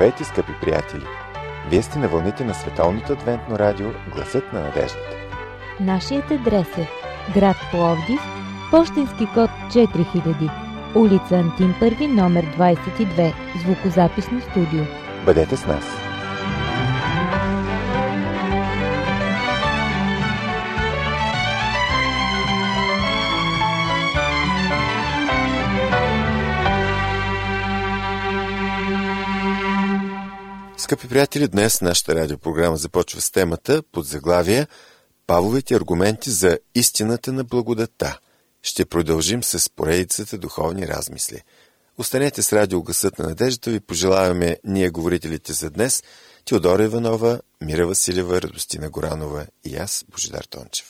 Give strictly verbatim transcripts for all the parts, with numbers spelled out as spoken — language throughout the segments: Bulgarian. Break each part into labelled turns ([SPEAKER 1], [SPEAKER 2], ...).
[SPEAKER 1] Здравейте, скъпи приятели! Вие сте на вълните на Световното адвентно радио Гласът на надеждата.
[SPEAKER 2] Нашият адрес е град Пловдив, пощенски код четири хиляди, улица Антим първи, номер двадесет и две, звукозаписно студио.
[SPEAKER 1] Бъдете с нас! Скъпи приятели, днес нашата радиопрограма започва с темата под заглавие Павловите аргументи за истината на благодата. Ще продължим с поредицата духовни размисли. Останете с радио Гласът на надеждата, ви пожелаваме ние говорителите за днес Теодора Иванова, Мира Василева, Радостина Горанова и аз, Божидар Тончев.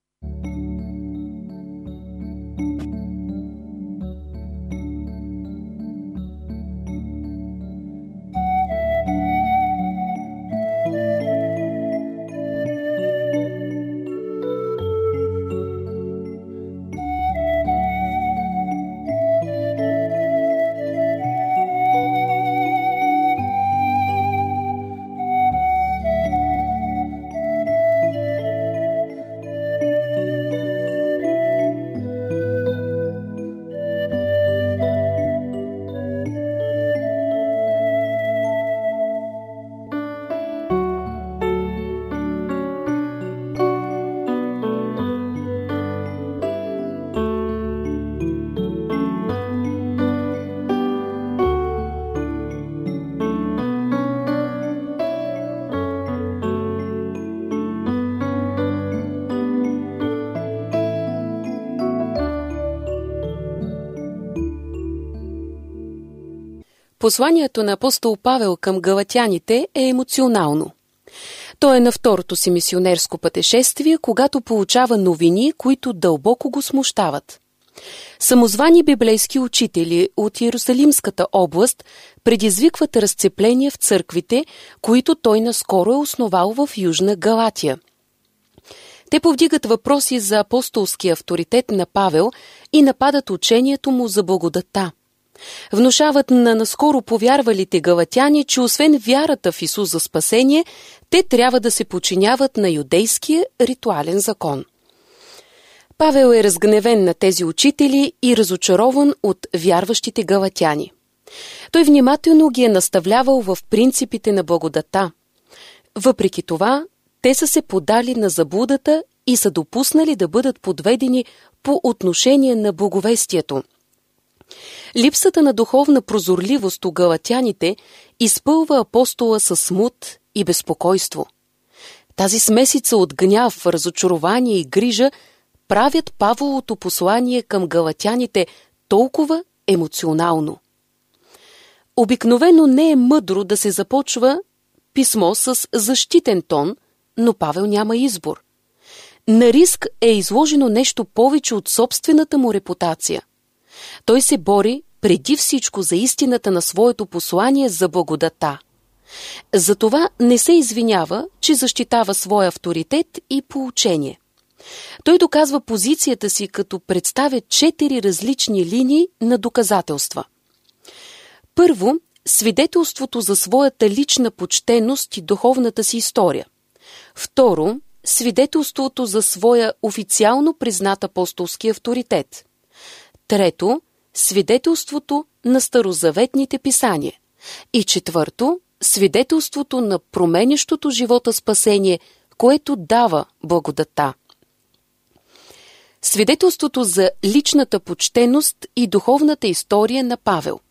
[SPEAKER 3] Посланието на апостол Павел към галатяните е емоционално. Той е на второто си мисионерско пътешествие, когато получава новини, които дълбоко го смущават. Самозвани библейски учители от Иерусалимската област предизвикват разцепление в църквите, които той наскоро е основал в Южна Галатия. Те повдигат въпроси за апостолския авторитет на Павел и нападат учението му за благодата. Внушават на наскоро повярвалите галатяни, че освен вярата в Исус за спасение, те трябва да се подчиняват на юдейския ритуален закон. Павел е разгневен на тези учители и разочарован от вярващите галатяни. Той внимателно ги е наставлявал в принципите на благодата. Въпреки това, те са се подали на заблудата и са допуснали да бъдат подведени по отношение на благовестието. Липсата на духовна прозорливост у галатяните изпълва апостола със смут и безпокойство. Тази смесица от гняв, разочарование и грижа правят Павловото послание към галатяните толкова емоционално. Обикновено не е мъдро да се започва писмо с защитен тон, но Павел няма избор. На риск е изложено нещо повече от собствената му репутация. Той се бори преди всичко за истината на своето послание за благодата. Затова не се извинява, че защитава своя авторитет и поучение. Той доказва позицията си, като представя четири различни линии на доказателства. Първо, свидетелството за своята лична почтеност и духовната си история. Второ, свидетелството за своя официално признат апостолски авторитет. Трето, свидетелството на старозаветните писания. И четвърто, свидетелството на променящото живота спасение, което дава благодата. Свидетелството за личната почтеност и духовната история на Павел.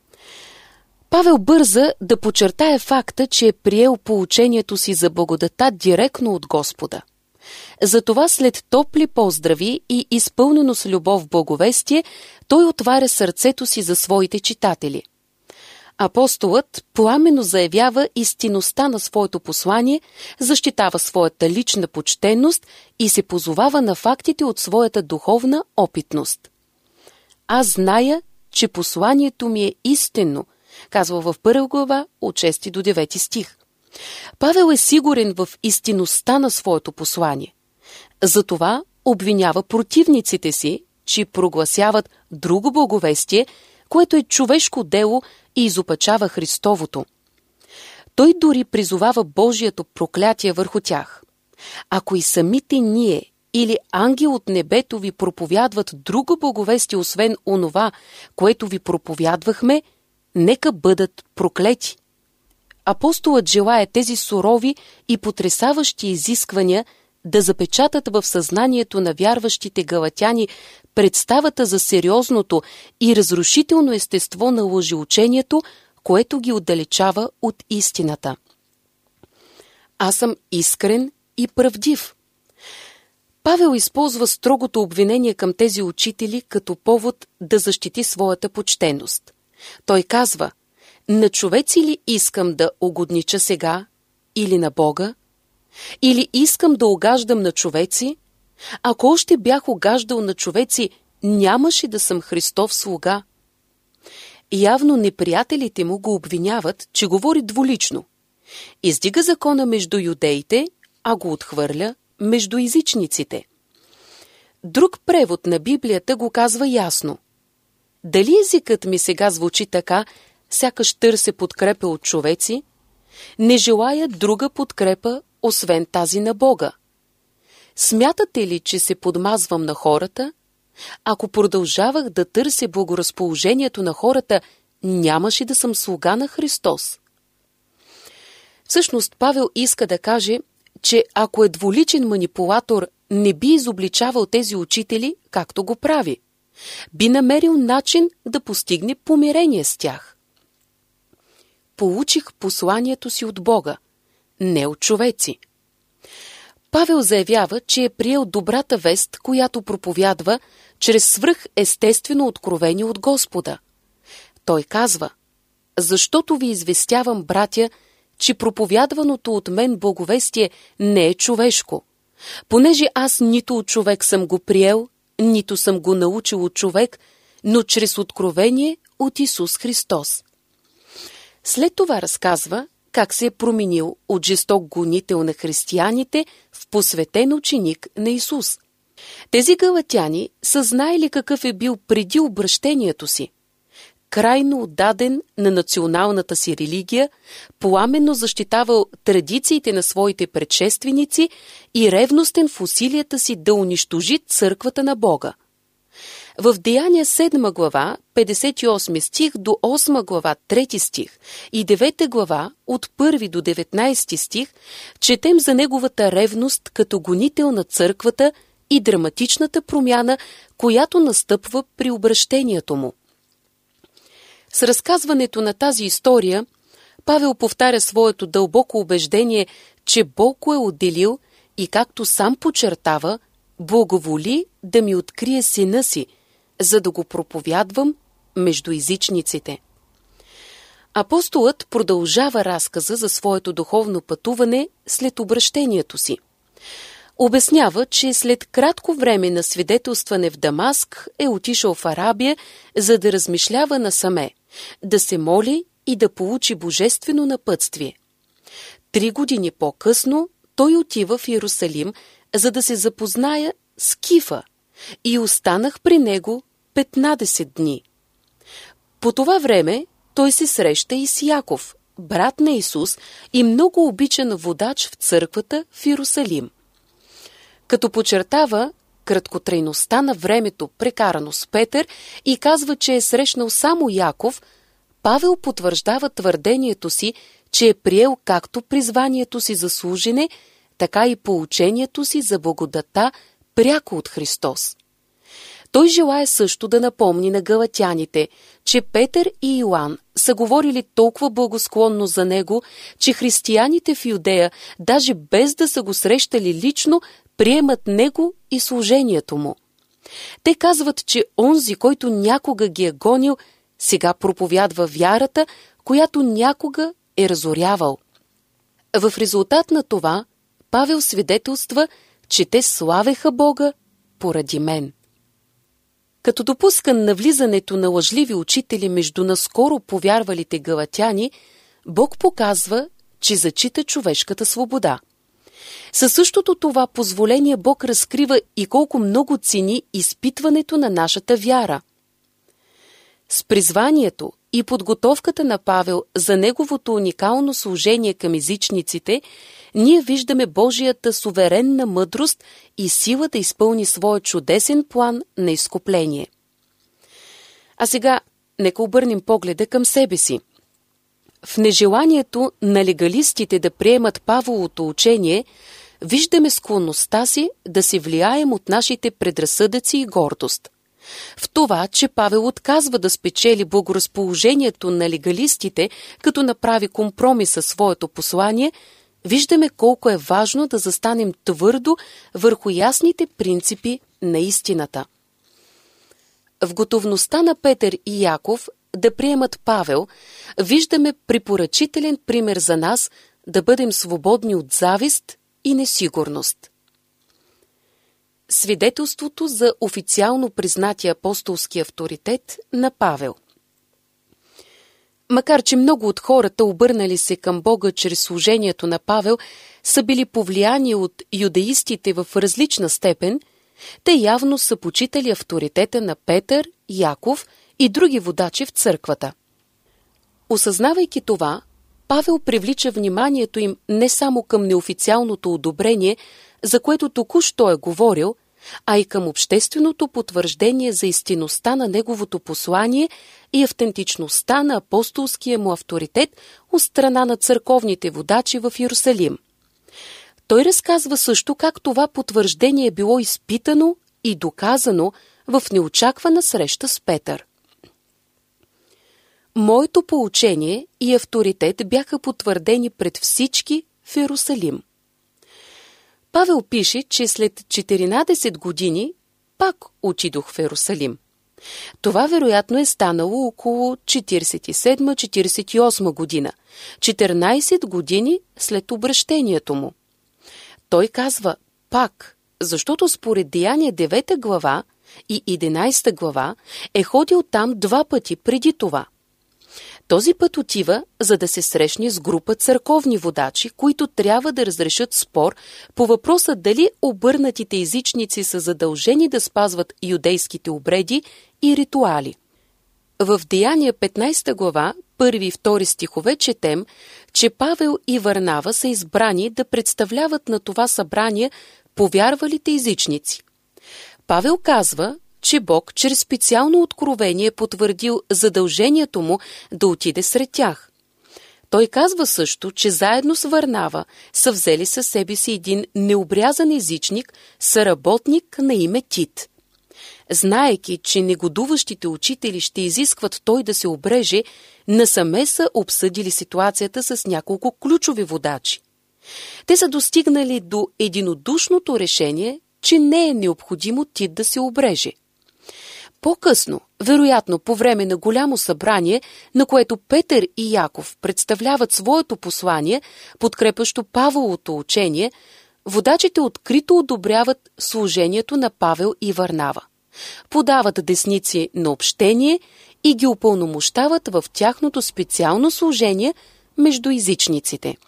[SPEAKER 3] Павел бърза да подчертае факта, че е приел поучението си за благодата директно от Господа. Затова след топли поздрави и изпълнено с любов благовестие, той отваря сърцето си за своите читатели. Апостолът пламенно заявява истинността на своето послание, защитава своята лична почтеност и се позовава на фактите от своята духовна опитност. Аз зная, че посланието ми е истинно, казва в първа глава от шести до девети стих. Павел е сигурен в истинността на своето послание. Затова обвинява противниците си, че прогласяват друго благовестие, което е човешко дело и изопачава Христовото. той дори призовава Божието проклятие върху тях. Ако и самите ние или ангел от небето ви проповядват друго благовестие, освен онова, което ви проповядвахме, нека бъдат проклети. Апостолът желая тези сурови и потресаващи изисквания да запечатат в съзнанието на вярващите галатяни представата за сериозното и разрушително естество на лъжеучението, което ги отдалечава от истината. Аз съм искрен и правдив. Павел използва строгото обвинение към тези учители като повод да защити своята почтеност. Той казва: на човеци ли искам да угоднича сега или на Бога? Или искам да угаждам на човеци? Ако още бях угаждал на човеци, нямаше да съм Христов слуга. Явно неприятелите му го обвиняват, че говори двулично. Издига закона между юдеите, а го отхвърля между езичниците. Друг превод на Библията го казва ясно. Дали езикът ми сега звучи така, сякаш търся подкрепа от човеци? Не желая друга подкрепа, освен тази на Бога. Смятате ли, че се подмазвам на хората? Ако продължавах да търся благоразположението на хората, нямаше да съм слуга на Христос. Всъщност Павел иска да каже, че ако е двуличен манипулатор, не би изобличавал тези учители, както го прави. Би намерил начин да постигне помирение с тях. Получих посланието си от Бога, не от човеци. Павел заявява, че е приел добрата вест, която проповядва чрез свръхестествено откровение от Господа. Той казва: защото ви известявам, братя, че проповядваното от мен благовестие не е човешко, понеже аз нито от човек съм го приел, нито съм го научил от човек, но чрез откровение от Исус Христос. След това разказва как се е променил от жесток гонител на християните в посветен ученик на Исус. Тези галатяни са знаели какъв е бил преди обръщението си. Крайно отдаден на националната си религия, пламенно защитавал традициите на своите предшественици и ревностен в усилията си да унищожи църквата на Бога. В Деяния седма глава, петдесет и осми стих до осма глава, трети стих и девета глава, от първи до деветнайсети стих, четем за неговата ревност като гонител на църквата и драматичната промяна, която настъпва при обръщението му. С разказването на тази история, Павел повтаря своето дълбоко убеждение, че Бог го е отделил и, както сам подчертава, благоволи да ми открие сина си, за да го проповядвам между езичниците. Апостолът продължава разказа за своето духовно пътуване след обръщението си. Обяснява, че след кратко време на свидетелстване в Дамаск е отишъл в Арабия, за да размишлява насаме, да се моли и да получи божествено напътствие. Три години по-късно той отива в Иерусалим, за да се запозная с Кифа, и останах при него петнадесет дни. По това време той се среща и с Яков, брат на Исус и много обичан водач в църквата в Иерусалим. Като подчертава краткотрайността на времето, прекарано с Петър, и казва, че е срещнал само Яков, Павел потвърждава твърдението си, че е приел както призванието си за служене, така и поучението си за благодата пряко от Христос. Той желае също да напомни на галатяните, че Петър и Йоан са говорили толкова благосклонно за него, че християните в Юдея, даже без да са го срещали лично, приемат него и служението му. Те казват, че онзи, който някога ги е гонил, сега проповядва вярата, която някога е разорявал. В резултат на това Павел свидетелства, че те славеха Бога поради мен. Като допускан навлизането на лъжливи учители между наскоро повярвалите галатяни, Бог показва, че зачита човешката свобода. Със същото това позволение Бог разкрива и колко много цени изпитването на нашата вяра. С призванието и подготовката на Павел за неговото уникално служение към езичниците, ние виждаме Божията суверенна мъдрост и сила да изпълни своя чудесен план на изкупление. А сега нека обърнем погледа към себе си. В нежеланието на легалистите да приемат Павловото учение, виждаме склонността си да се влияем от нашите предразсъдъци и гордост. В това, че Павел отказва да спечели благоразположението на легалистите, като направи компромис със своето послание, виждаме колко е важно да застанем твърдо върху ясните принципи на истината. В готовността на Петър и Яков да приемат Павел, виждаме препоръчителен пример за нас да бъдем свободни от завист и несигурност. Свидетелството за официално признатия апостолски авторитет на Павел. Макар че много от хората, обърнали се към Бога чрез служението на Павел, са били повлияни от юдеистите в различна степен, те явно са почитали авторитета на Петър, Яков и други водачи в църквата. Осъзнавайки това, Павел привлича вниманието им не само към неофициалното одобрение, за което току-що е говорил, а и към общественото потвърждение за истинността на неговото послание и автентичността на апостолския му авторитет от страна на църковните водачи в Йерусалим. Той разказва също как това потвърждение е било изпитано и доказано в неочаквана среща с Петър. Моето поучение и авторитет бяха потвърдени пред всички в Йерусалим. Павел пише, че след четиринадесет години пак отидох в Йерусалим. Това вероятно е станало около четиридесет и седма четиридесет и осма година, четиринадесет години след обръщението му. Той казва пак, защото според Деяния девета глава и единадесета глава е ходил там два пъти преди това. Този път отива, за да се срещне с група църковни водачи, които трябва да разрешат спор по въпроса дали обърнатите езичници са задължени да спазват юдейските обреди и ритуали. В Деяния петнадесета глава, първи и втори стихове четем, че Павел и Варнава са избрани да представляват на това събрание повярвалите езичници. Павел казва, че Бог чрез специално откровение потвърдил задължението му да отиде сред тях. Той казва също, че заедно с Варнава са взели със себе си един необрязан езичник, съработник на име Тит. Знаейки, че негодуващите учители ще изискват той да се обреже, насаме са обсъдили ситуацията с няколко ключови водачи. Те са достигнали до единодушното решение, че не е необходимо Тит да се обреже. По-късно, вероятно по време на голямо събрание, на което Петър и Яков представляват своето послание, подкрепящо Павловото учение, водачите открито одобряват служението на Павел и Варнава, подават десници на общение и ги упълномощават в тяхното специално служение между езичниците.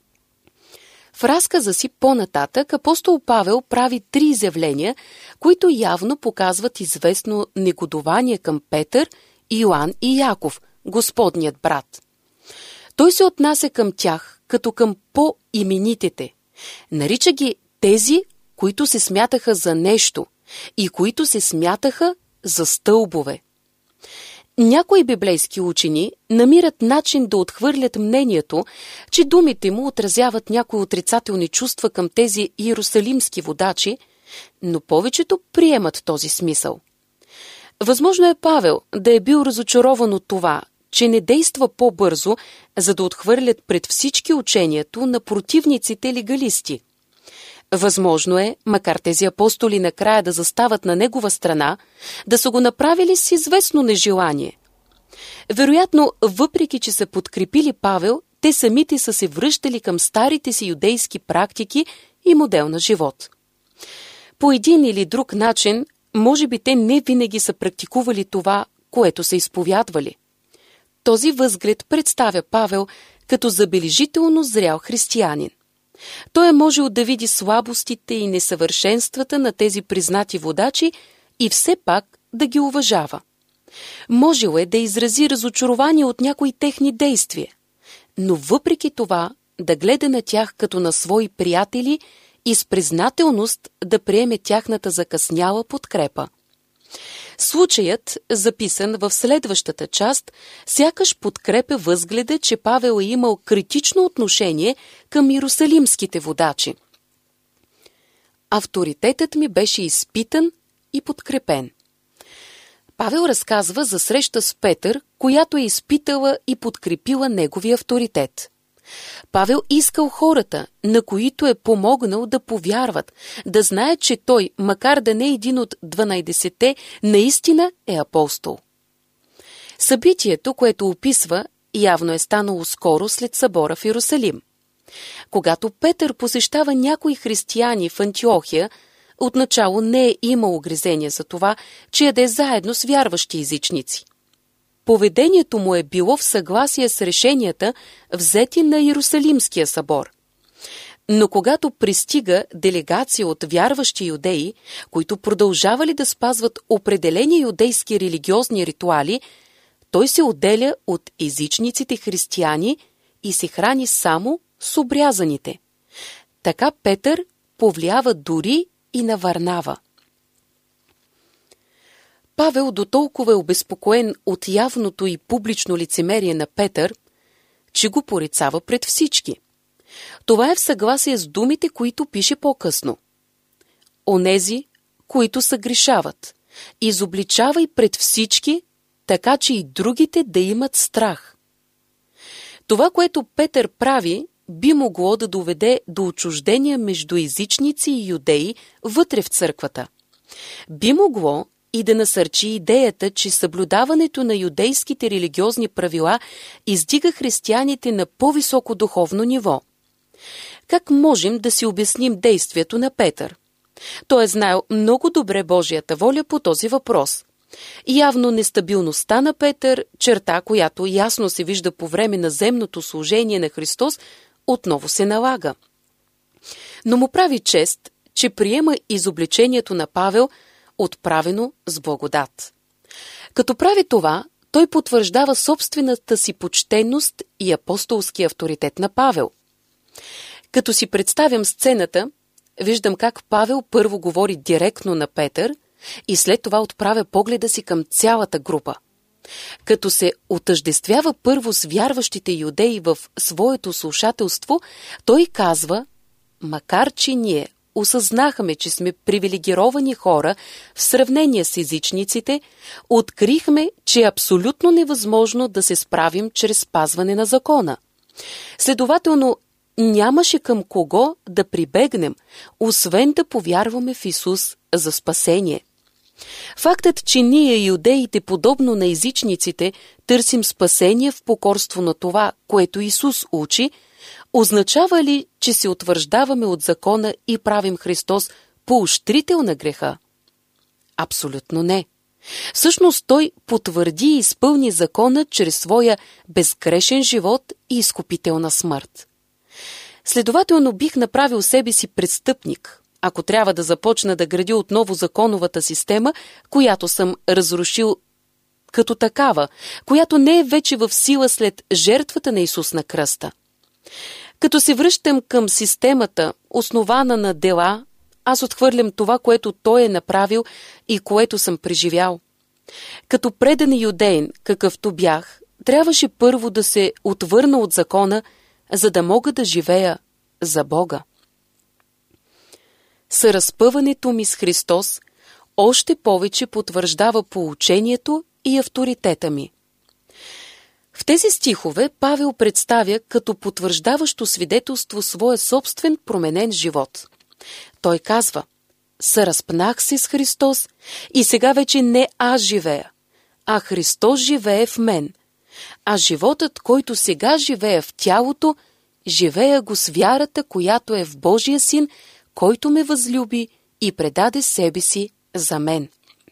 [SPEAKER 3] В разказа си по-нататък апостол Павел прави три изявления, които явно показват известно негодование към Петър, Йоан и Яков, Господният брат. Той се отнася към тях като към по-именитите. Нарича ги тези, които се смятаха за нещо и които се смятаха за стълбове. Някои библейски учени намират начин да отхвърлят мнението, че думите му отразяват някои отрицателни чувства към тези иерусалимски водачи, но повечето приемат този смисъл. Възможно е Павел да е бил разочарован от това, че не действа по-бързо, за да отхвърлят пред всички учението на противниците легалисти. Възможно е, макар тези апостоли накрая да застават на негова страна, да са го направили с известно нежелание. Вероятно, въпреки че са подкрепили Павел, те самите са се връщали към старите си юдейски практики и модел на живот. По един или друг начин, може би те не винаги са практикували това, което са изповядвали. Този възглед представя Павел като забележително зрял християнин. Той е можел да види слабостите и несъвършенствата на тези признати водачи и все пак да ги уважава. Можел е да изрази разочарование от някои техни действия, но въпреки това да гледа на тях като на свои приятели и с признателност да приеме тяхната закъсняла подкрепа. Случаят, записан в следващата част, сякаш подкрепя възгледа, че Павел е имал критично отношение към иерусалимските водачи. Авторитетът ми беше изпитан и подкрепен. Павел разказва за среща с Петър, която е изпитала и подкрепила неговия авторитет. Павел искал хората, на които е помогнал, да повярват, да знаят, че той, макар да не е един от дванайсетте, наистина е апостол. Събитието, което описва, явно е станало скоро след събора в Иерусалим. Когато Петър посещава някои християни в Антиохия, отначало не е имал огризение за това, че яде заедно с вярващи езичници. Поведението му е било в съгласие с решенията, взети на Иерусалимския събор. Но когато пристига делегация от вярващи юдеи, които продължавали да спазват определени юдейски религиозни ритуали, той се отделя от езичниците християни и се храни само с обрязаните. Така Петър повлиява дори и на Варнава. Павел дотолкова е обезпокоен от явното и публично лицемерие на Петър, че го порицава пред всички. Това е в съгласие с думите, които пише по-късно. Онези, които съгрешават, изобличавай пред всички, така че и другите да имат страх. Това, което Петър прави, би могло да доведе до отчуждения между езичници и юдеи вътре в църквата. Би могло и да насърчи идеята, че съблюдаването на юдейските религиозни правила издига християните на по-високо духовно ниво. Как можем да си обясним действието на Петър? Той е знаел много добре Божията воля по този въпрос. Явно нестабилността на Петър, черта, която ясно се вижда по време на земното служение на Христос, отново се налага. Но му прави чест, че приема изобличението на Павел, отправено с благодат. Като прави това, той потвърждава собствената си почтенност и апостолски авторитет на Павел. Като си представям сцената, виждам как Павел първо говори директно на Петър и след това отправя погледа си към цялата група. Като се отъждествява първо с вярващите юдеи в своето слушателство, той казва: макар че ние осъзнахме, че сме привилегировани хора в сравнение с езичниците, открихме, че е абсолютно невъзможно да се справим чрез спазване на закона. Следователно, нямаше към кого да прибегнем, освен да повярваме в Исус за спасение. Фактът, че ние, юдеите, подобно на езичниците, търсим спасение в покорство на това, което Исус учи, означава ли, че се утвърждаваме от закона и правим Христос поощрител на греха? Абсолютно не. Всъщност той потвърди и изпълни закона чрез своя безгрешен живот и изкупителна смърт. Следователно бих направил себе си престъпник, ако трябва да започна да градя отново законовата система, която съм разрушил като такава, която не е вече в сила след жертвата на Исус на кръста. Като се връщам към системата, основана на дела, аз отхвърлям това, което Той е направил и което съм преживял. Като предан юдеин, какъвто бях, трябваше първо да се отвърна от закона, за да мога да живея за Бога. Съразпъването ми с Христос още повече потвърждава поучението и авторитета ми. В тези стихове Павел представя като потвърждаващо свидетелство своя собствен променен живот. Той казва: съразпнах се с Христос и сега вече не аз живея, а Христос живее в мен. А животът, който сега живея в тялото, живея го с вярата, която е в Божия Син, който ме възлюби и предаде себе си за мен.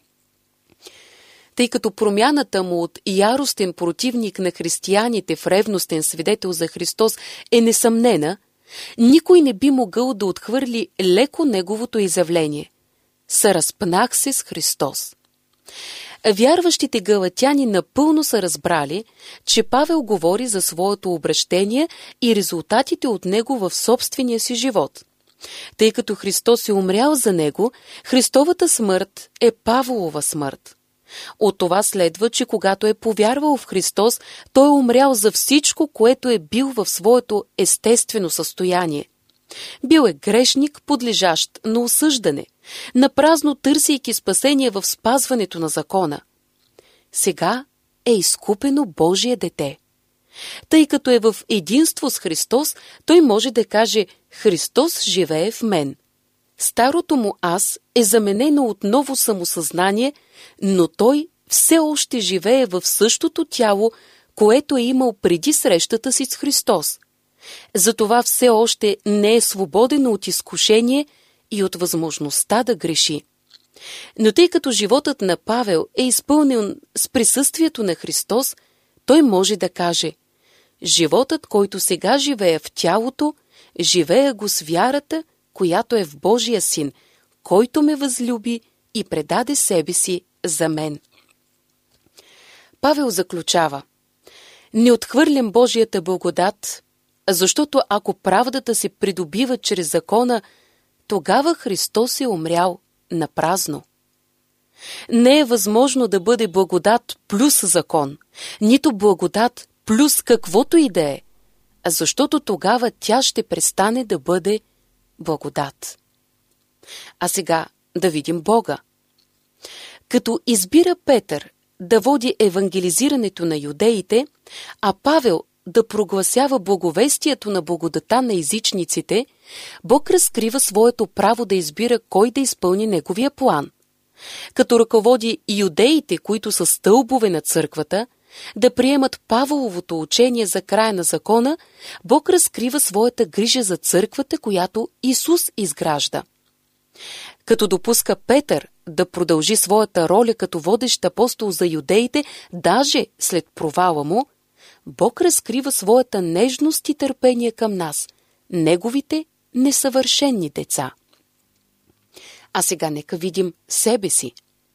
[SPEAKER 3] Тъй като промяната му от яростен противник на християните в ревностен свидетел за Христос е несъмнена, никой не би могъл да отхвърли леко неговото изявление: съразпнах се с Христос. Вярващите галатяни напълно са разбрали, че Павел говори за своето обращение и резултатите от него в собствения си живот. Тъй като Христос е умрял за него, Христовата смърт е Павлова смърт. От това следва, че когато е повярвал в Христос, той е умрял за всичко, което е бил в своето естествено състояние. Бил е грешник, подлежащ на осъждане, напразно търсейки спасение в спазването на закона. Сега е изкупено Божие дете. Тъй като е в единство с Христос, той може да каже: Христос живее в мен. Старото му аз е заменено от ново самосъзнание, но той все още живее в същото тяло, което е имал преди срещата си с Христос. Затова все още не е свободен от изкушение и от възможността да греши. Но тъй като животът на Павел е изпълнен с присъствието на Христос, той може да каже: животът, който сега живея в тялото, живея го с вярата, която е в Божия Син, който ме възлюби и предаде себе си за мен. Павел заключава: не отхвърлям Божията благодат, защото ако правдата се придобива чрез закона, тогава Христос е умрял напразно. Не е възможно да бъде благодат плюс закон, нито благодат плюс каквото и да е, защото тогава тя ще престане да бъде благодат. А сега да видим Бога. Като избира Петър да води евангелизирането на юдеите, а Павел да прогласява благовестието на благодата на езичниците, Бог разкрива своето право да избира кой да изпълни неговия план. Като ръководи юдеите, които са стълбове на църквата, да приемат Павловото учение за края на закона, Бог разкрива своята грижа за църквата, която Исус изгражда. Като допуска Петър да продължи своята роля като водещ апостол за юдеите, даже след провала му, Бог разкрива своята нежност и търпение към нас, неговите несъвършенни деца. А сега нека видим себе си.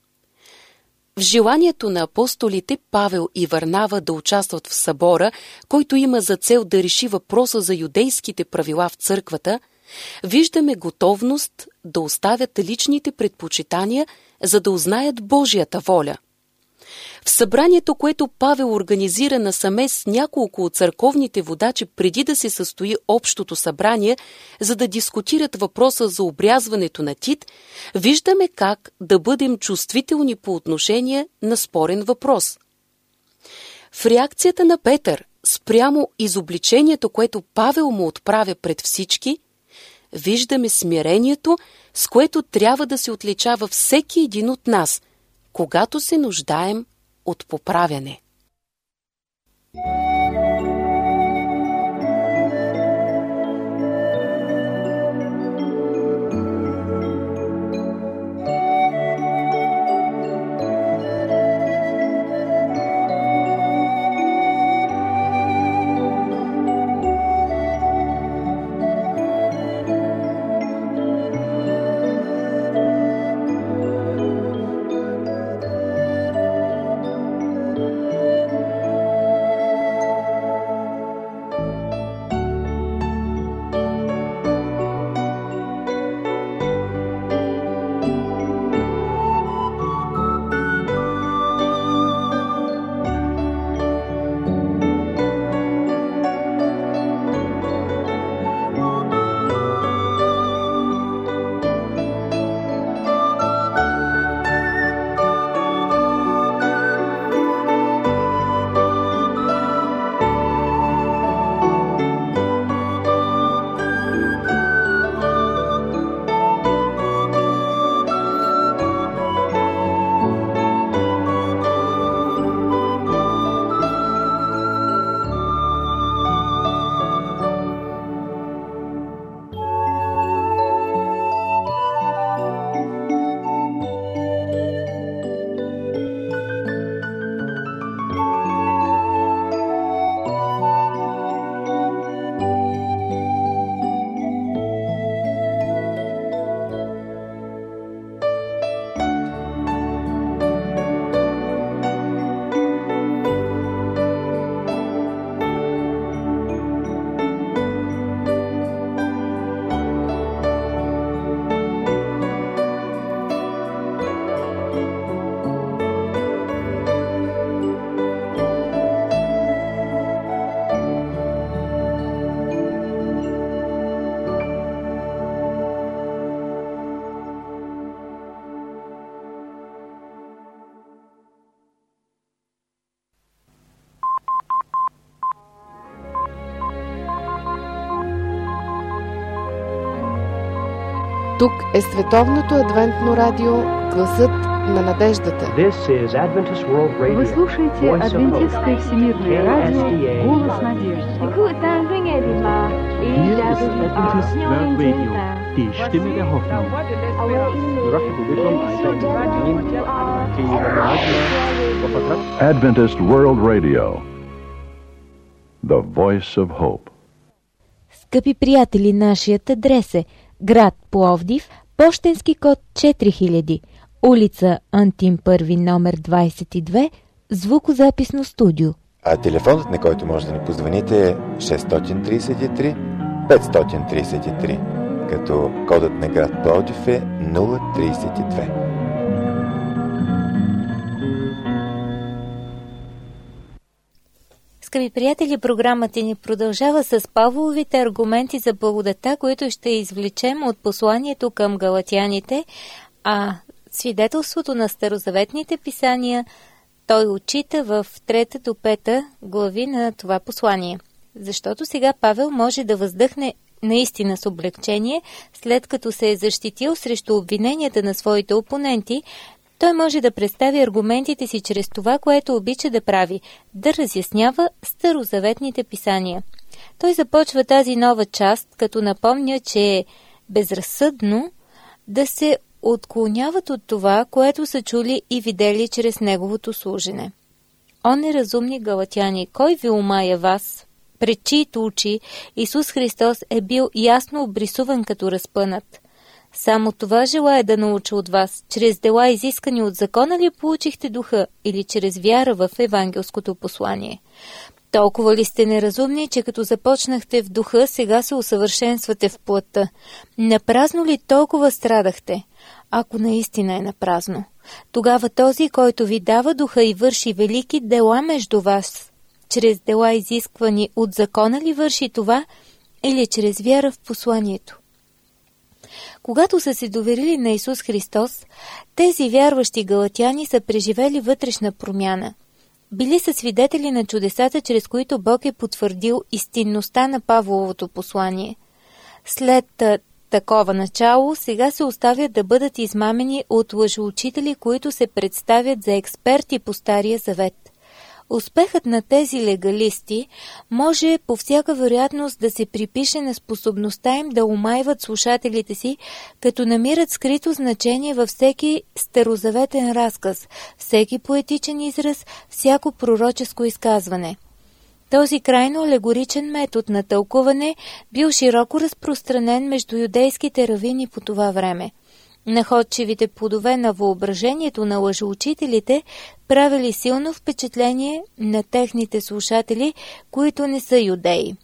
[SPEAKER 3] В желанието на апостолите Павел и Варнава да участват в събора, който има за цел да реши въпроса за юдейските правила в църквата, виждаме готовност да оставят личните предпочитания, за да узнаят Божията воля. В събранието, което Павел организира насаме с няколко от църковните водачи преди да се състои общото събрание, за да дискутират въпроса за обрязването на Тит, виждаме как да бъдем чувствителни по отношение на спорен въпрос. В реакцията на Петър спрямо изобличението, което Павел му отправя пред всички, виждаме смирението, с което трябва да се отличава всеки един от нас, когато се нуждаем от поправяне.
[SPEAKER 4] Тук е Световното адвентно радио Гласът на надеждата.
[SPEAKER 5] Вы слушаете Адвентистское всемирное радио Голос надежды.
[SPEAKER 6] Adventist World Radio, die Stimme der Hoffnung.
[SPEAKER 7] Adventist World Radio, the voice of hope.
[SPEAKER 2] Скъпи приятели, нашият адрес е град Пловдив, пощенски код четири хиляди, улица Антим първи, номер двадесет и две, звукозаписно студио.
[SPEAKER 1] А телефонът, на който може да ни позвоните, е шест три три пет три три, като кодът на град Пловдив е нула тридесет и две.
[SPEAKER 2] Скъпи приятели, програмата ни продължава с Павловите аргументи за благодата, които ще извлечем от посланието към галатяните, а свидетелството на старозаветните писания той отчита в трета до пета глави на това послание. Защото сега Павел може да въздъхне наистина с облегчение, след като се е защитил срещу обвиненията на своите опоненти. Той може да представи аргументите си чрез това, което обича да прави, да разяснява старозаветните писания. Той започва тази нова част, като напомня, че е безразсъдно да се отклоняват от това, което са чули и видели чрез неговото служене. О, неразумни галатяни, кой ви умая вас, пред чиито очи Исус Христос е бил ясно обрисуван като разпънат? Само това желая да науча от вас. Чрез дела, изискани от закона ли получихте духа, или чрез вяра в евангелското послание? Толкова ли сте неразумни, че като започнахте в духа, сега се усъвършенствате в плътта? Напразно ли толкова страдахте? Ако наистина е напразно, тогава този, който ви дава духа и върши велики дела между вас, чрез дела, изисквани от закона ли върши това, или чрез вяра в посланието? Когато са се доверили на Исус Христос, тези вярващи галатяни са преживели вътрешна промяна. Били са свидетели на чудесата, чрез които Бог е потвърдил истинността на Павловото послание. След такова начало, сега се оставят да бъдат измамени от лъжеучители, които се представят за експерти по Стария завет. Успехът на тези легалисти може по всяка вероятност да се припише на способността им да омайват слушателите си, като намират скрито значение във всеки старозаветен разказ, всеки поетичен израз, всяко пророческо изказване. Този крайно алегоричен метод на тълкуване бил широко разпространен между юдейските равини по това време. Находчивите плодове на въображението на лъжеучителите правили силно впечатление на техните слушатели, които не са юдеи,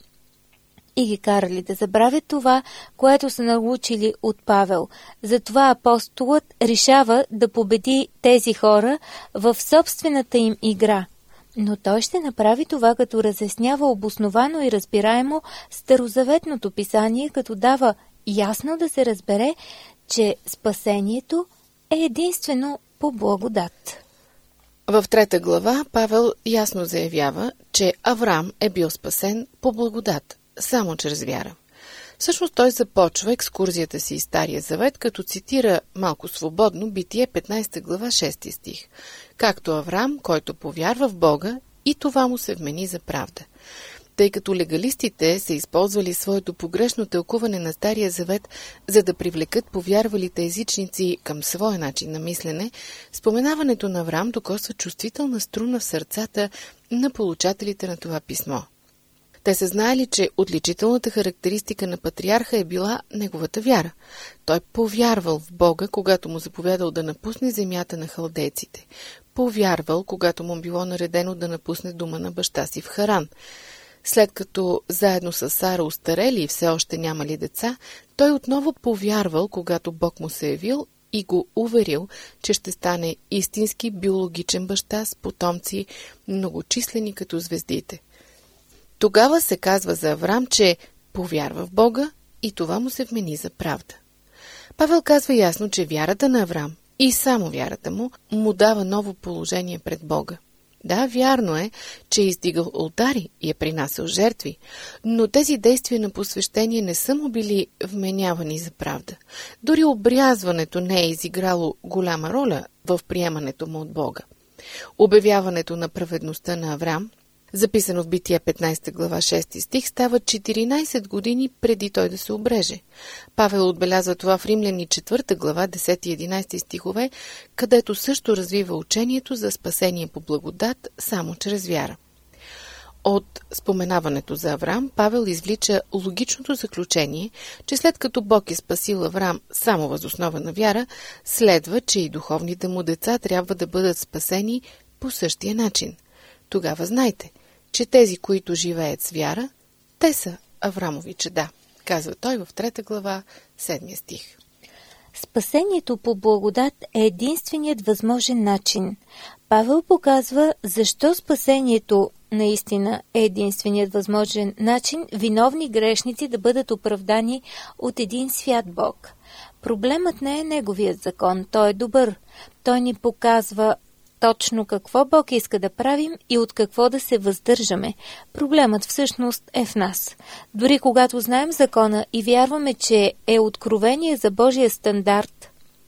[SPEAKER 2] и ги карали да забравят това, което са научили от Павел. Затова апостолът решава да победи тези хора в собствената им игра. Но той ще направи това, като разяснява обосновано и разбираемо старозаветното писание, като дава ясно да се разбере, че спасението е единствено по благодат.
[SPEAKER 4] В трета глава Павел ясно заявява, че Авраам е бил спасен по благодат, само чрез вяра. Всъщност той започва екскурзията си из Стария завет, като цитира малко свободно Битие петнадесета глава шести стих. Както Авраам, който повярва в Бога, и това му се вмени за правда. Тъй като легалистите са използвали своето погрешно тълкуване на Стария завет, за да привлекат повярвалите езичници към своя начин на мислене, споменаването на Авраам докосва чувствителна струна в сърцата на получателите на това писмо. Те са знаели, че отличителната характеристика на патриарха е била неговата вяра. Той повярвал в Бога, когато му заповядал да напусне земята на халдейците. Повярвал, когато му било наредено да напусне дома на баща си в Харан. След като заедно с Сара устарели и все още нямали деца, той отново повярвал, когато Бог му се явил и го уверил, че ще стане истински биологичен баща с потомци, многочислени като звездите. Тогава се казва за Авраам, че повярва в Бога и това му се вмени за правда. Павел казва ясно, че вярата на Авраам и само вярата му му дава ново положение пред Бога. Да, вярно е, че е издигал олтари и е принасял жертви, но тези действия на посвещение не са му били вменявани за правда. Дори обрязването не е изиграло голяма роля в приемането му от Бога. Обявяването на праведността на Аврам, записано в Битие петнайсета глава шести стих, става четиринайсет години преди той да се обреже. Павел отбелязва това в Римляни четвърта глава десети и единайсети стихове, където също развива учението за спасение по благодат само чрез вяра. От споменаването за Аврам, Павел извлича логичното заключение, че след като Бог е спасил Аврам само въз основа на вяра, следва, че и духовните му деца трябва да бъдат спасени по същия начин. Тогава знайте, че тези, които живеят с вяра, те са Аврамови чеда, казва той в трета глава, седми стих.
[SPEAKER 2] Спасението по благодат е единственият възможен начин. Павел показва защо спасението наистина е единственият възможен начин виновни грешници да бъдат оправдани от един свят Бог. Проблемът не е неговият закон, той е добър. Той ни показва точно какво Бог иска да правим и от какво да се въздържаме. Проблемът всъщност е в нас. Дори когато знаем закона и вярваме, че е откровение за Божия стандарт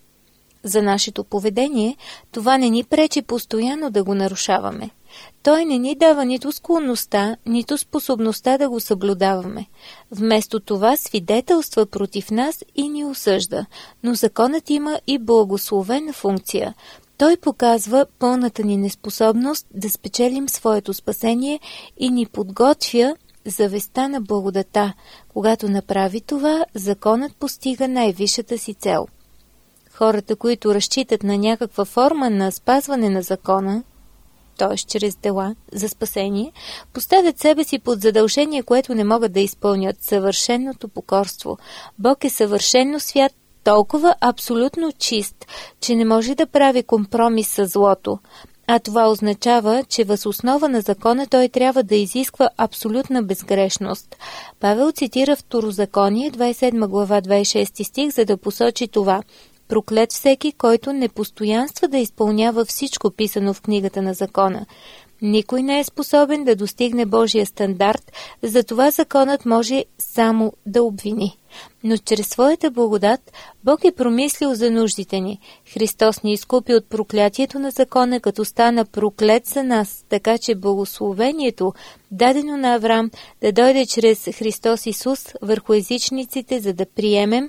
[SPEAKER 2] за нашето поведение, това не ни пречи постоянно да го нарушаваме. Той не ни дава нито склонността, нито способността да го съблюдаваме. Вместо това свидетелства против нас и ни осъжда, но законът има и благословена функция. Той показва пълната ни неспособност да спечелим своето спасение и ни подготвя за веста на благодата. Когато направи това, законът постига най-висшата си цел. Хората, които разчитат на някаква форма на спазване на закона, т.е. чрез дела за спасение, поставят себе си под задължение, което не могат да изпълнят – съвършеното покорство. Бог е съвършено свят, толкова абсолютно чист, че не може да прави компромис с злото. А това означава, че въз основа на закона той трябва да изисква абсолютна безгрешност. Павел цитира Второзаконие, двайсет и седма глава, двайсет и шести стих, за да посочи това. Проклет всеки, който не постоянства да изпълнява всичко писано в книгата на закона. Никой не е способен да достигне Божия стандарт, затова законът може само да обвини. Но чрез своята благодат Бог е промислил за нуждите ни. Христос ни изкупи от проклятието на закона, като стана проклет за нас, така че благословението, дадено на Аврам, да дойде чрез Христос Исус върху езичниците, за да приемем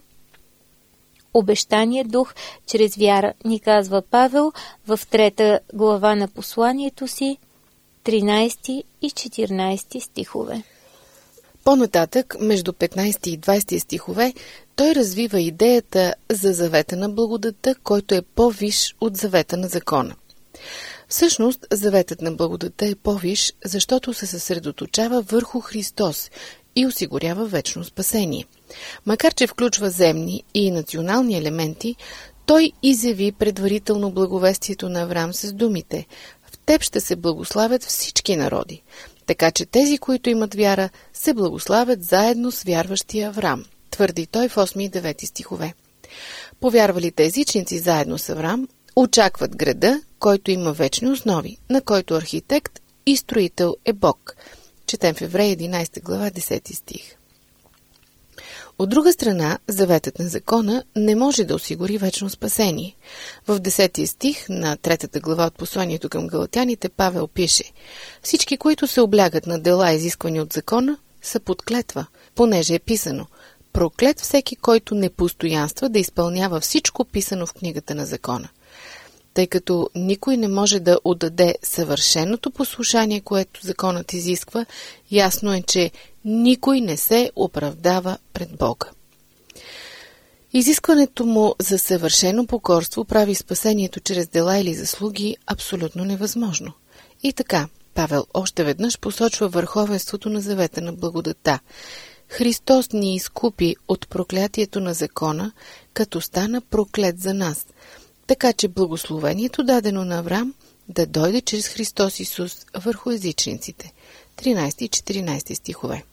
[SPEAKER 2] обещания дух чрез вяра, ни казва Павел в трета глава на посланието си, тринайсети и четиринайсети стихове.
[SPEAKER 4] По-нататък, между петнайсети и двайсети стихове, той развива идеята за завета на благодата, който е по-висш от завета на закона. Всъщност, заветът на благодата е по-висш, защото се съсредоточава върху Христос и осигурява вечно спасение. Макар че включва земни и национални елементи, той изяви предварително благовестието на Аврам с думите: «В теб ще се благославят всички народи». Така че тези, които имат вяра, се благославят заедно с вярващия Аврам, твърди той в осми и девети стихове. Повярвалите езичници заедно с Аврам очакват града, който има вечни основи, на който архитект и строител е Бог. Четем в Евреи единайсета глава, десети стих. От друга страна, заветът на закона не може да осигури вечно спасение. В десети стих на третата глава от посланието към галатяните Павел пише: «Всички, които се облягат на дела, изисквани от закона, са под клетва, понеже е писано: проклет всеки, който не постоянства да изпълнява всичко писано в книгата на закона». Тъй като никой не може да отдаде съвършеното послушание, което законът изисква, ясно е, че никой не се оправдава пред Бога. Изискването му за съвършено покорство прави спасението чрез дела или заслуги абсолютно невъзможно. И така, Павел още веднъж посочва върховенството на завета на благодата. Христос ни изкупи от проклятието на закона, като стана проклет за нас, така че благословението, дадено на Аврам, да дойде чрез Христос Исус върху езичниците. тринайсети и четиринайсети стихове.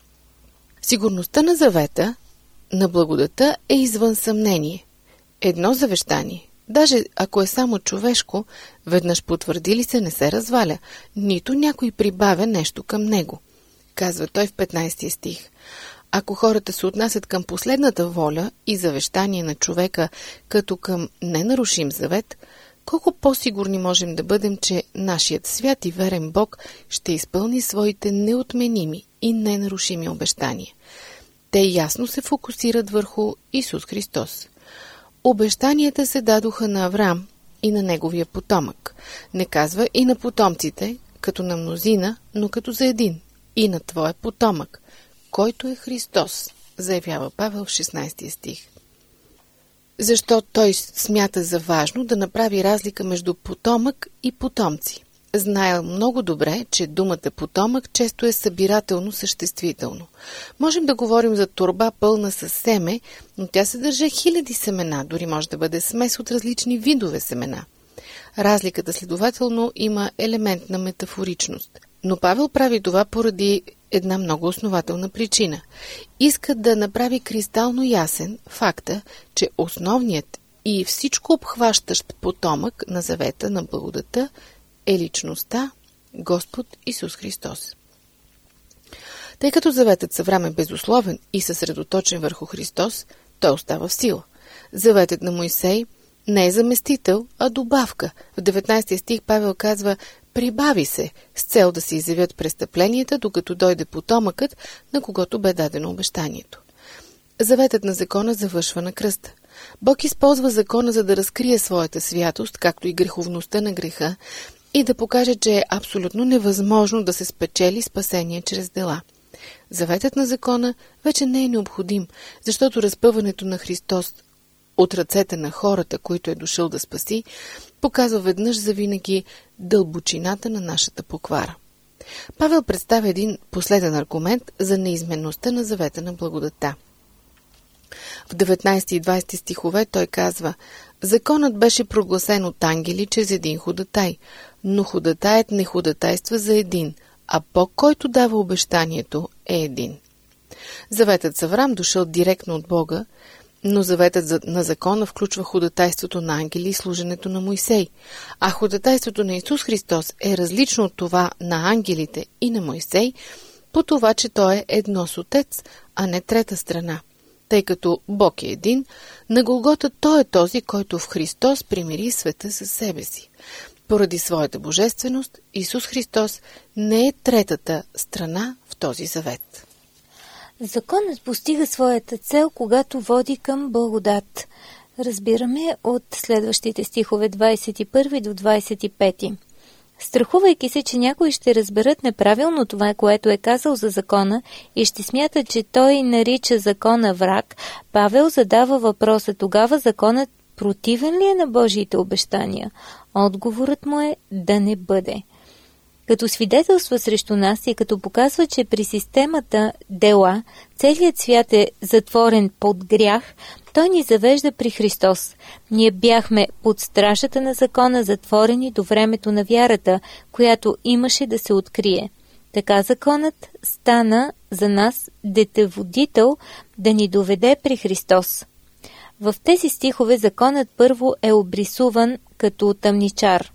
[SPEAKER 4] Сигурността на завета на благодата е извън съмнение. Едно завещание, Даже ако е само човешко, веднъж потвърди ли се, не се разваля, нито някой прибавя нещо към него. Казва той в петнайсети стих. Ако хората се отнасят към последната воля и завещание на човека като към ненарушим завет, колко по-сигурни можем да бъдем, че нашият свят и верен Бог ще изпълни своите неотменими и ненарушими обещания. Те ясно се фокусират върху Исус Христос. Обещанията се дадоха на Авраам и на неговия потомък. Не казва и на потомците, като на мнозина, но като за един, и на твоя потомък, който е Христос, заявява Павел в шестнайсети стих. Защо той смята за важно да направи разлика между потомък и потомци? Знаел много добре, че думата потомък често е събирателно съществително. Можем да говорим за торба пълна с семе, но тя съдържа хиляди семена, дори може да бъде смес от различни видове семена. Разликата следователно има елемент на метафоричност. Но Павел прави това поради една много основателна причина. Иска да направи кристално ясен факта, че основният и всичко обхващащ потомък на завета на благодата е личността Господ Исус Христос. Тъй като заветът с Авраам е безусловен и съсредоточен върху Христос, той остава в сила. Заветът на Мойсей не е заместител, а добавка. В деветнайсети стих Павел казва: прибави се, с цел да се изявят престъпленията, докато дойде потомъкът, на когото бе дадено обещанието. Заветът на закона завършва на кръста. Бог използва закона, за да разкрие своята святост, както и греховността на греха, и да покаже, че е абсолютно невъзможно да се спечели спасение чрез дела. Заветът на закона вече не е необходим, защото разпъването на Христос от ръцете на хората, които е дошъл да спаси, показва веднъж завинаги дълбочината на нашата поквара. Павел представя един последен аргумент за неизменността на завета на благодата. В деветнайсети и двайсети стихове той казва: законът беше прогласен от ангели чрез един ходатай, но ходатаят не ходатайства за един, а Бог, който дава обещанието, е един. Заветът с Авраам дошъл директно от Бога, но заветът на закона включва ходатайството на ангели и служенето на Мойсей, а ходатайството на Исус Христос е различно от това на ангелите и на Мойсей, по това, че той е едно с Отец, а не трета страна. Тъй като Бог е един, на Голгота той е този, който в Христос примири света със себе си. Поради своята божественост, Исус Христос не е третата страна в този завет.
[SPEAKER 2] Законът постига своята цел, когато води към благодат. Разбираме от следващите стихове двайсет и първи до двайсет и пети. Страхувайки се, че някои ще разберат неправилно това, което е казал за закона и ще смятат, че той нарича закона враг, Павел задава въпроса: тогава законът противен ли е на Божиите обещания? Отговорът му е да не бъде. Като свидетелства срещу нас и като показва, че при системата дела целият свят е затворен под грях, той ни завежда при Христос. Ние бяхме под стражата на закона, затворени до времето на вярата, която имаше да се открие. Така законът стана за нас детеводител да ни доведе при Христос. В тези стихове законът първо е обрисуван като тъмничар,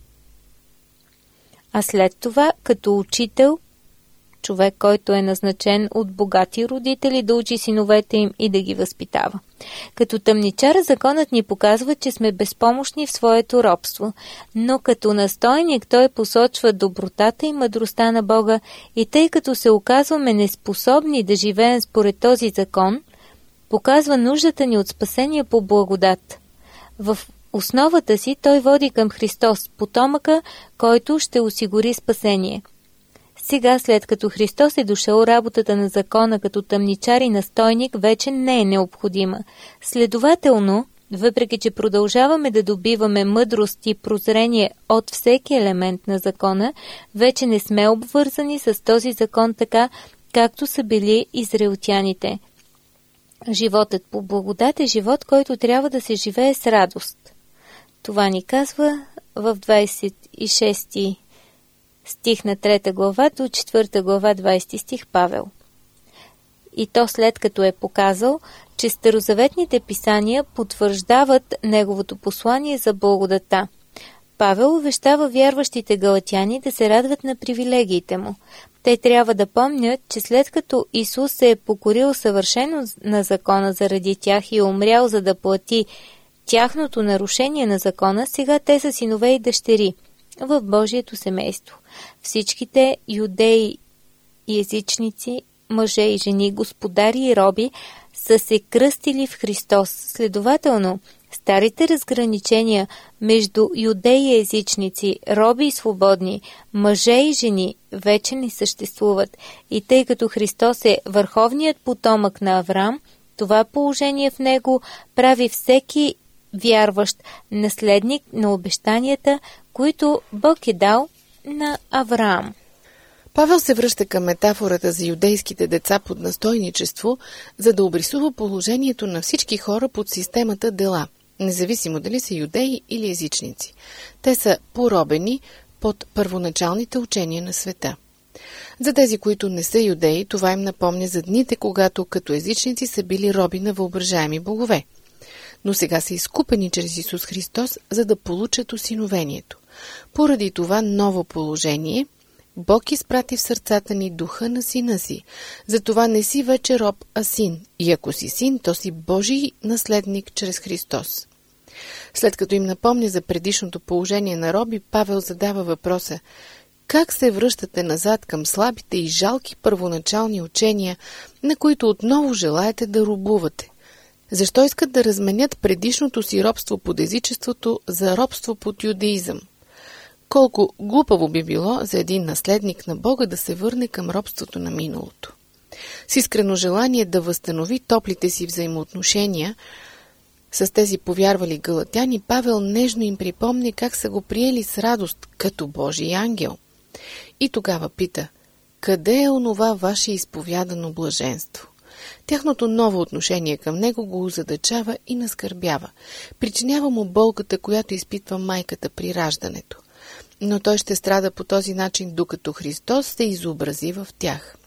[SPEAKER 2] а след това като учител, човек, който е назначен от богати родители да учи синовете им и да ги възпитава. Като тъмничар законът ни показва, че сме безпомощни в своето робство, но като настойник той посочва добротата и мъдростта на Бога и тъй като се оказваме неспособни да живеем според този закон, показва нуждата ни от спасение по благодат. В основата си той води към Христос, потомъка, който ще осигури спасение. Сега, след като Христос е дошъл, работата на закона като тъмничар и настойник вече не е необходима. Следователно, въпреки че продължаваме да добиваме мъдрост и прозрение от всеки елемент на закона, вече не сме обвързани с този закон така, както са били израелтяните. Животът по благодат е живот, който трябва да се живее с радост. Това ни казва в двайсет и шести стих на трета глава до четвърта глава двайсети стих Павел. И то след като е показал, че старозаветните писания потвърждават неговото послание за благодата. Павел увещава вярващите галатяни да се радват на привилегиите му. Те трябва да помнят, че след като Исус се е покорил съвършено на закона заради тях и умрял, за да плати тяхното нарушение на закона, сега те са синове и дъщери в Божието семейство. Всичките юдеи и езичници, мъже и жени, господари и роби са се кръстили в Христос. Следователно, старите разграничения между юдеи и езичници, роби и свободни, мъже и жени вече не съществуват. И тъй като Христос е върховният потомък на Авраам, това положение в него прави всеки вярващ наследник на обещанията, които Бог е дал на Авраам.
[SPEAKER 4] Павел се връща към метафората за юдейските деца под настойничество, за да обрисува положението на всички хора под системата дела, независимо дали са юдеи или езичници. Те са поробени под първоначалните учения на света. За тези, които не са юдеи, това им напомня за дните, когато като езичници са били роби на въображаеми богове. Но сега са изкупени чрез Исус Христос, за да получат осиновението. Поради това ново положение, Бог изпрати в сърцата ни духа на сина си. Затова не си вече роб, а син. И ако си син, то си Божий наследник чрез Христос. След като им напомня за предишното положение на роби, Павел задава въпроса: как се връщате назад към слабите и жалки първоначални учения, на които отново желаете да робувате? Защо искат да разменят предишното си робство под езичеството за робство под юдеизъм? Колко глупаво би било за един наследник на Бога да се върне към робството на миналото. С искрено желание да възстанови топлите си взаимоотношения с тези повярвали галатяни, Павел нежно им припомни как са го приели с радост като Божий ангел. И тогава пита: къде е онова ваше изповядано блаженство? Тяхното ново отношение към него го озадачава и наскърбява. Причинява му болката, която изпитва майката при раждането. Но той ще страда по този начин, докато Христос се изобрази в тях.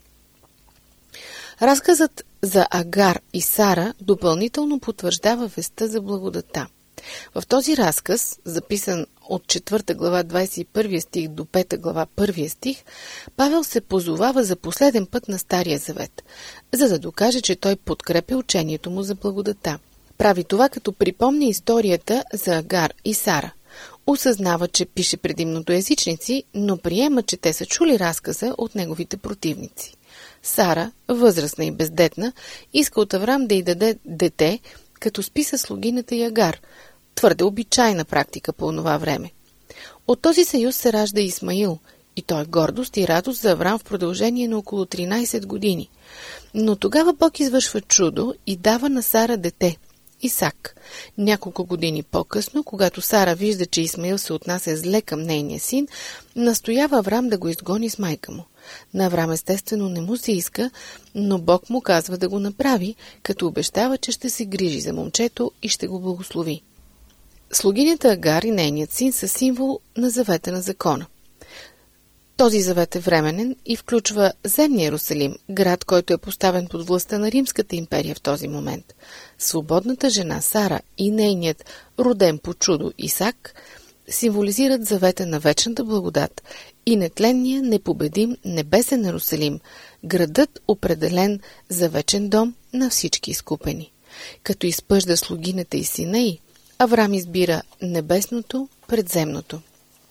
[SPEAKER 4] Разказът за Агар и Сара допълнително потвърждава вестта за благодата. В този разказ, записан от четвърта глава двадесет и първи стих до пета глава първи стих, Павел се позовава за последен път на Стария завет, за да докаже, че той подкрепя учението му за благодата. Прави това, като припомня историята за Агар и Сара. Осъзнава, че пише предимното езичници, но приема, че те са чули разказа от неговите противници. Сара, възрастна и бездетна, иска от Аврам да й даде дете, като списа слугинята й Агар, твърде обичайна практика по онова време. От този съюз се ражда Исмаил, и той е гордост и радост за Аврам в продължение на около тринадесет години. Но тогава Бог извършва чудо и дава на Сара дете – Исак. Няколко години по-късно, когато Сара вижда, че Исмаил се отнася зле към нейния син, настоява Аврам да го изгони с майка му. На Аврам естествено не му се иска, но Бог му казва да го направи, като обещава, че ще се грижи за момчето и ще го благослови. Слугинята Агар и нейният син са символ на завета на закона. Този завет е временен и включва земния Иерусалим, град, който е поставен под властта на Римската империя в този момент. Свободната жена Сара и нейният роден по чудо Исак символизират завета на вечната благодат и нетленния, непобедим небесен Иерусалим, градът определен за вечен дом на всички изкупени. Като изпъжда слугинята и сина й, Аврам избира небесното пред земното.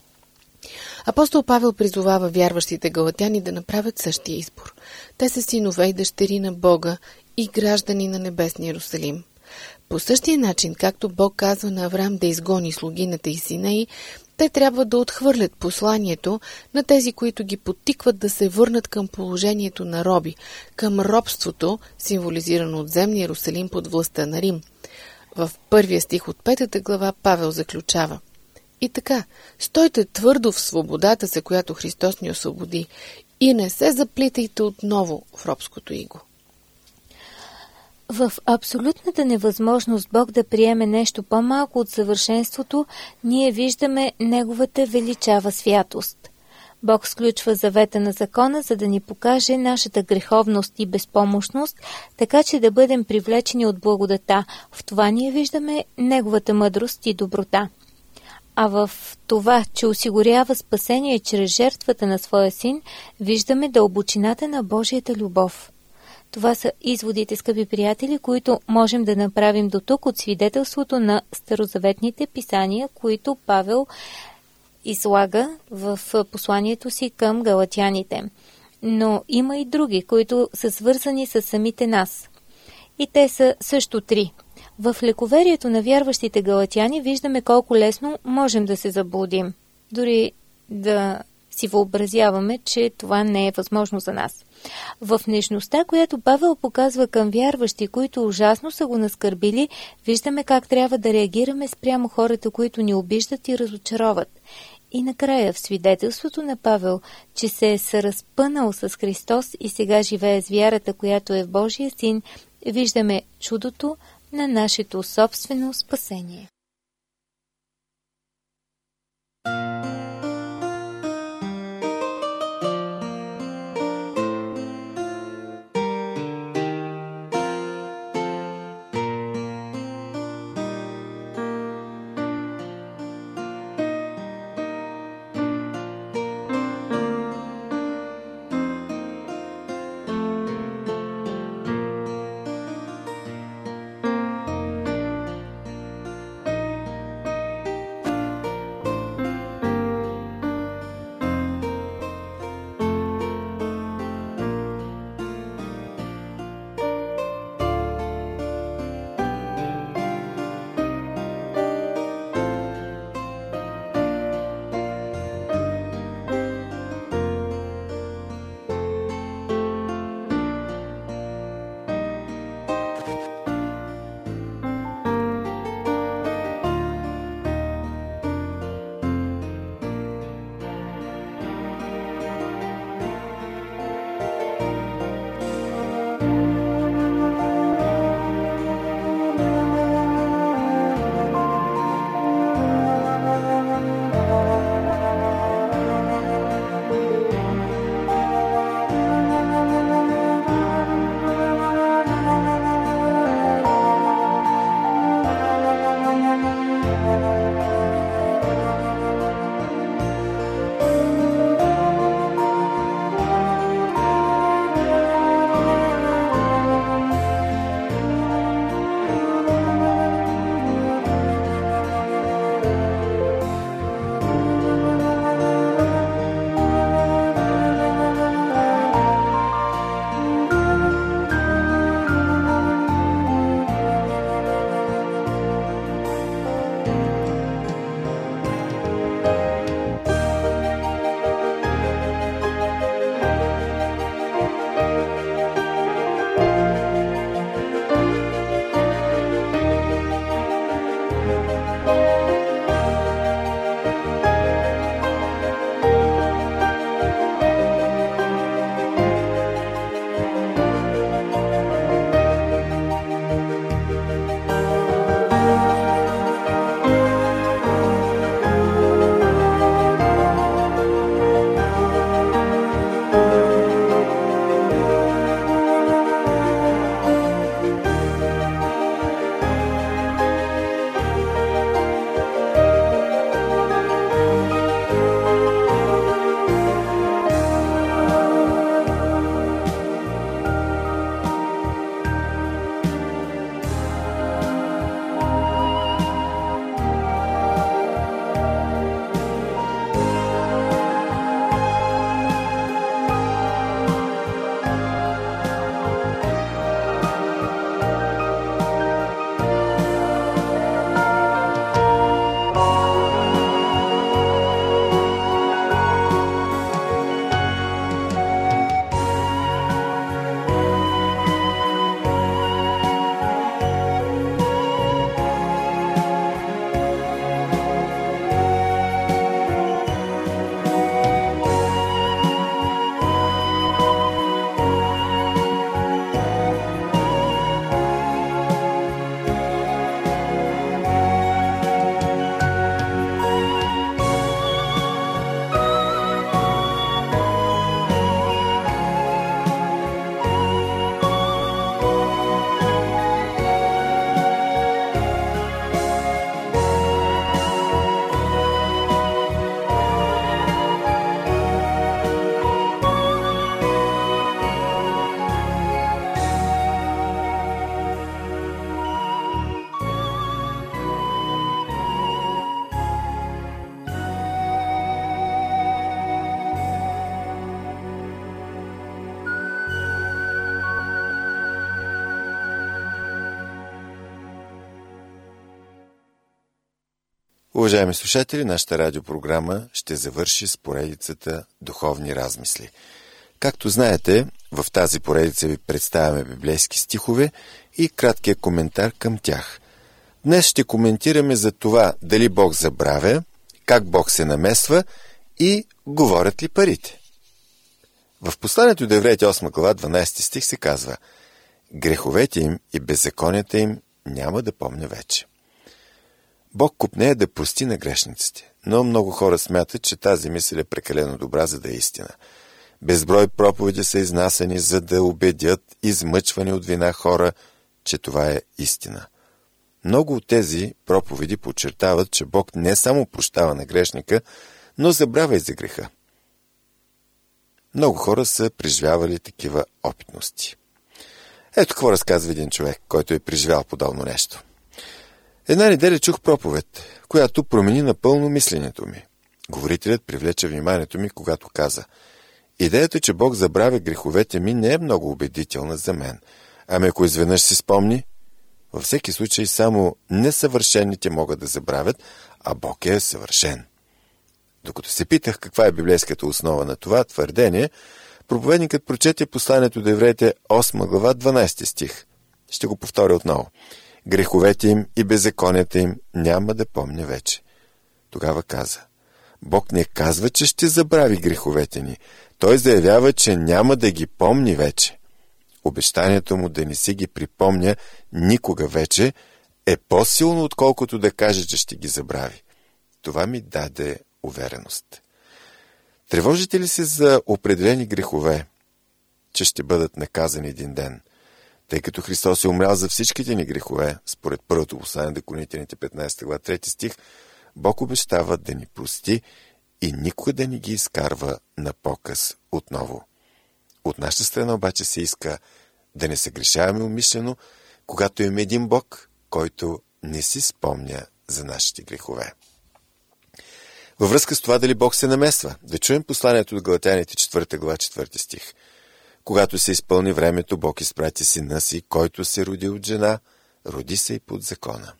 [SPEAKER 4] Апостол Павел призовава вярващите галатяни да направят същия избор. Те са синове и дъщери на Бога и граждани на небесния Иерусалим. По същия начин, както Бог казва на Аврам да изгони слугината и сина й, те трябва да отхвърлят посланието на тези, които ги подтикват да се върнат към положението на роби, към робството, символизирано от земния Иерусалим под властта на Рим. В първия стих от петата глава Павел заключава: и така, стойте твърдо в свободата, за която Христос ни освободи, и не се заплитайте отново в робското иго.
[SPEAKER 2] В абсолютната невъзможност Бог да приеме нещо по-малко от съвършенството, ние виждаме Неговата величава святост. Бог сключва завета на закона, за да ни покаже нашата греховност и безпомощност, така че да бъдем привлечени от благодата. В това ние виждаме Неговата мъдрост и доброта. А в това, че осигурява спасение чрез жертвата на своя син, виждаме дълбочината на Божията любов. Това са изводите, скъпи приятели, които можем да направим до тук от свидетелството на старозаветните писания, които Павел излага в посланието си към галатяните. Но има и други, които са свързани с самите нас. И те са също три. В лековерието на вярващите галатяни виждаме колко лесно можем да се заблудим. Дори да си въобразяваме, че това не е възможно за нас. В нежността, която Павел показва към вярващи, които ужасно са го наскърбили, виждаме как трябва да реагираме спрямо хората, които ни обиждат и разочароват. И накрая в свидетелството на Павел, че се е съразпънал с Христос и сега живее с вярата, която е в Божия син, виждаме чудото на нашето собствено спасение.
[SPEAKER 1] Уважаеми слушатели, нашата радиопрограма ще завърши с поредицата Духовни размисли. Както знаете, в тази поредица ви представяме библейски стихове и краткия коментар към тях. Днес ще коментираме за това дали Бог забравя, как Бог се намесва и говорят ли парите. В посланието до Евреите осма глава дванадесети стих се казва: греховете им и беззаконията им няма да помня вече. Бог копнее да прости на грешниците, но много хора смятат, че тази мисъл е прекалено добра, за да е истина. Безброй проповеди са изнасяни, за да убедят измъчвани от вина хора, че това е истина. Много от тези проповеди подчертават, че Бог не само прощава на грешника, но забравя и за греха. Много хора са преживявали такива опитности. Ето какво разказва един човек, който е преживял подобно нещо. Една неделя чух проповед, която промени напълно мисленето ми. Говорителят привлече вниманието ми, когато каза: идеята, че Бог забравя греховете ми, не е много убедителна за мен. Ами ако изведнъж си спомни, във всеки случай само несъвършените могат да забравят, а Бог е съвършен. Докато се питах каква е библейската основа на това твърдение, проповедникът прочете посланието до Евреите осма глава дванадесети стих. Ще го повторя отново. Греховете им и беззаконията им няма да помня вече. Тогава каза: Бог не казва, че ще забрави греховете ни. Той заявява, че няма да ги помни вече. Обещанието му да не си ги припомня никога вече е по-силно, отколкото да каже, че ще ги забрави. Това ми даде увереност. Тревожите ли се за определени грехове, че ще бъдат наказани един ден? Тъй като Христос е умрял за всичките ни грехове, според първото послание до Коринтяните петнадесета глава трети стих, Бог обещава да ни прости и никога да ни ги изкарва на показ отново. От наша страна обаче се иска да не се грешаваме умишлено, когато имаме един Бог, който не си спомня за нашите грехове. Във връзка с това дали Бог се намесва, да чуем посланието до Галатяните четвърта глава четвърти стих. Когато се изпълни времето, Бог изпрати сина си, който се роди от жена, роди се и под закона.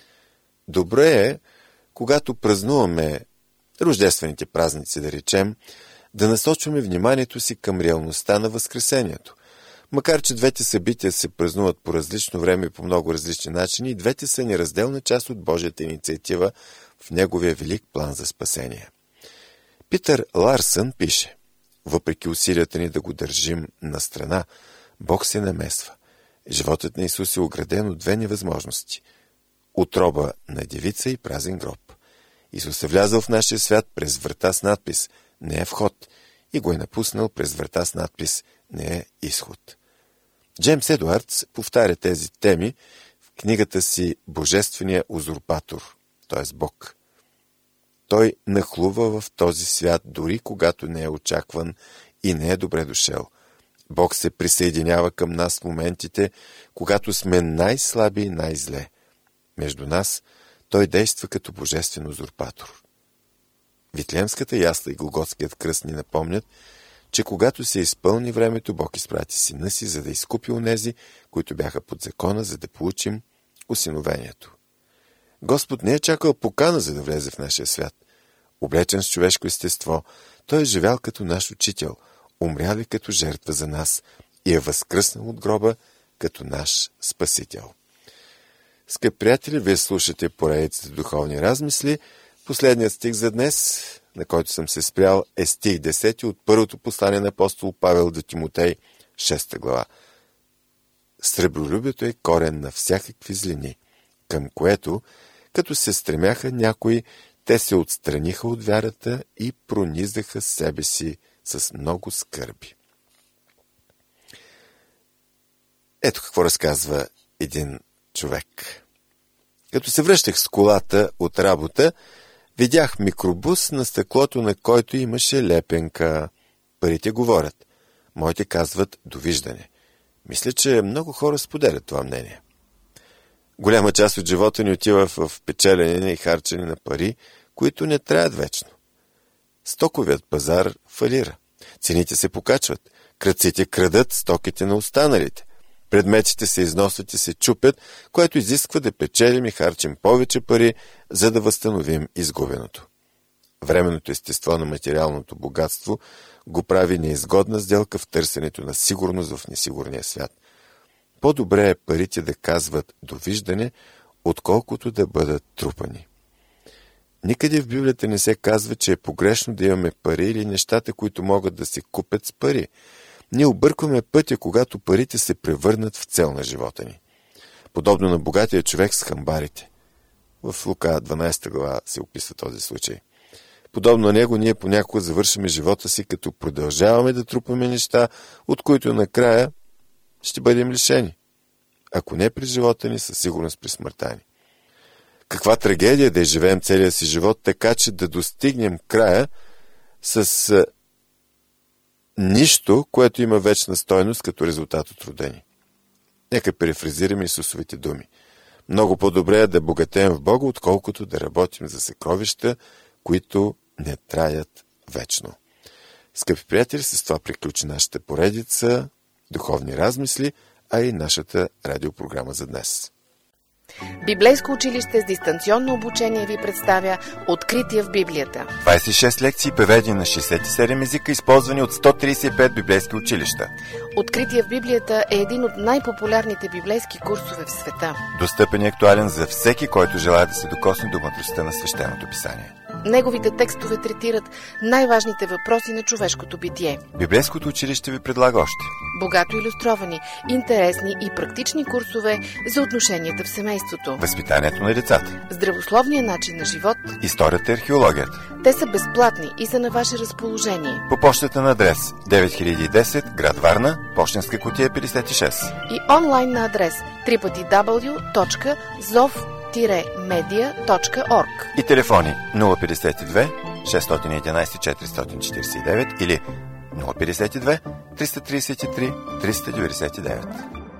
[SPEAKER 1] Добре е, когато празнуваме рождествените празници, да речем, да насочваме вниманието си към реалността на Възкресението. Макар че двете събития се празнуват по различно време и по много различни начини, и двете са неразделна част от Божията инициатива в Неговия велик план за спасение. Питър Ларсън пише: въпреки усилията ни да го държим на страна, Бог се намесва. Животът на Исус е ограден от две невъзможности – утроба на девица и празен гроб. Исус е влязъл в нашия свят през врата с надпис «Не е вход» и го е напуснал през врата с надпис «Не е изход». Джеймс Едуардс повтаря тези теми в книгата си «Божествения узурпатор», т.е. Бог. Той нахлува в този свят, дори когато не е очакван и не е добре дошъл. Бог се присъединява към нас в моментите, когато сме най-слаби и най-зле. Между нас Той действа като божествен узурпатор. Витлеемската ясла и Голготският кръст ни напомнят, че когато се изпълни времето, Бог изпрати сина си, за да изкупи онези, които бяха под закона, за да получим усиновението. Господ не е чакал покана, за да влезе в нашия свят. Облечен с човешко естество, Той е живял като наш учител, умрял е като жертва за нас и е възкръснал от гроба като наш Спасител. Скъпи приятели, вие слушате поредицата Духовни размисли. Последният стих за днес, на който съм се спрял, е стих десети от първото послание на апостол Павел до Тимотей, шеста глава. Сребролюбието е корен на всякакви злини, към което, като се стремяха някои, те се отстраниха от вярата и пронизаха себе си с много скърби. Ето какво разказва един човек. Като се връщах с колата от работа, видях микробус, на стъклото на който имаше лепенка. Парите говорят. Моите казват довиждане. Мисля, че много хора споделят това мнение. Голяма част от живота ни отива в печелене и харчене на пари, които не траят вечно. Стоковият пазар фалира. Цените се покачват. Крадците крадат стоките на останалите. Предметите се износват и се чупят, което изисква да печелим и харчим повече пари, за да възстановим изгубеното. Временното естество на материалното богатство го прави неизгодна сделка в търсенето на сигурност в несигурния свят. По-добре е парите да казват довиждане, отколкото да бъдат трупани. Никъде в Библията не се казва, че е погрешно да имаме пари или нещата, които могат да се купят с пари. Ние объркваме пътя, когато парите се превърнат в цел на живота ни. Подобно на богатия човек с хамбарите. В Лука дванадесета глава се описва този случай. Подобно на него, ние понякога завършваме живота си, като продължаваме да трупаме неща, от които накрая ще бъдем лишени. Ако не при живота ни, със сигурност при смъртта ни. Каква трагедия да изживеем целия си живот, така че да достигнем края с а, нищо, което има вечна стойност като резултат от родени. Нека перефразираме Исусовите думи. Много по-добре е да богатеем в Бога, отколкото да работим за съкровища, които не траят вечно. Скъпи приятели, с това приключи нашата поредица духовни размисли, а и нашата радиопрограма за днес.
[SPEAKER 4] Библейско училище с дистанционно обучение ви представя Открития в Библията.
[SPEAKER 8] двадесет и шест лекции, преведени на шестдесет и седем езика, използвани от сто тридесет и пет библейски училища.
[SPEAKER 4] Открития в Библията е един от най-популярните библейски курсове в света.
[SPEAKER 8] Достъпен и актуален за всеки, който желая да се докосне до мъдростта на свещеното писание.
[SPEAKER 4] Неговите текстове третират най-важните въпроси на човешкото битие.
[SPEAKER 8] Библейското училище ви предлага още
[SPEAKER 4] богато илюстровани, интересни и практични курсове за отношенията в семейството,
[SPEAKER 8] възпитанието на децата,
[SPEAKER 4] здравословния начин на живот,
[SPEAKER 8] историята и археологията.
[SPEAKER 4] Те са безплатни и са на ваше разположение.
[SPEAKER 8] По пощата на адрес девет хиляди и десет, град Варна, пощенска кутия петдесет и шест.
[SPEAKER 4] И онлайн на адрес дабъл ю дабъл ю дабъл ю точка зов медия точка орг.
[SPEAKER 8] И телефони нула петдесет и две, шестстотин и единадесет, четиристотин четиридесет и девет или нула петдесет и две, триста тридесет и три, триста деветдесет и девет.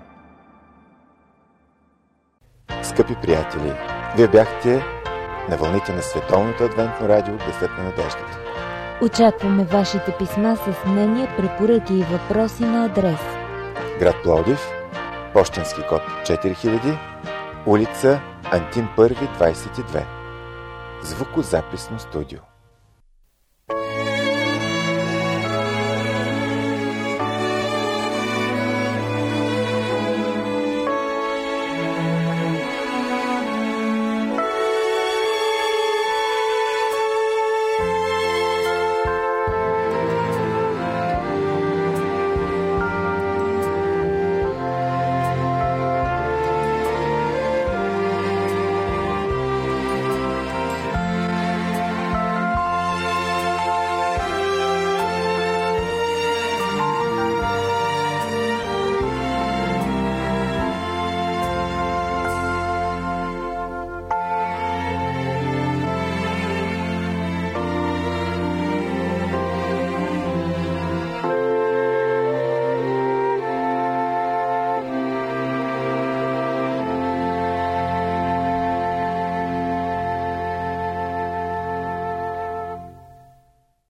[SPEAKER 1] Скъпи приятели, вие бяхте на вълните на Световното адвентно радио Гласът на надеждата.
[SPEAKER 2] Очакваме вашите писма с мнения, препоръки и въпроси на адрес:
[SPEAKER 1] град Пловдив, пощенски код четири хиляди, улица Антим първи, двадесет и две. Звукозаписно студио.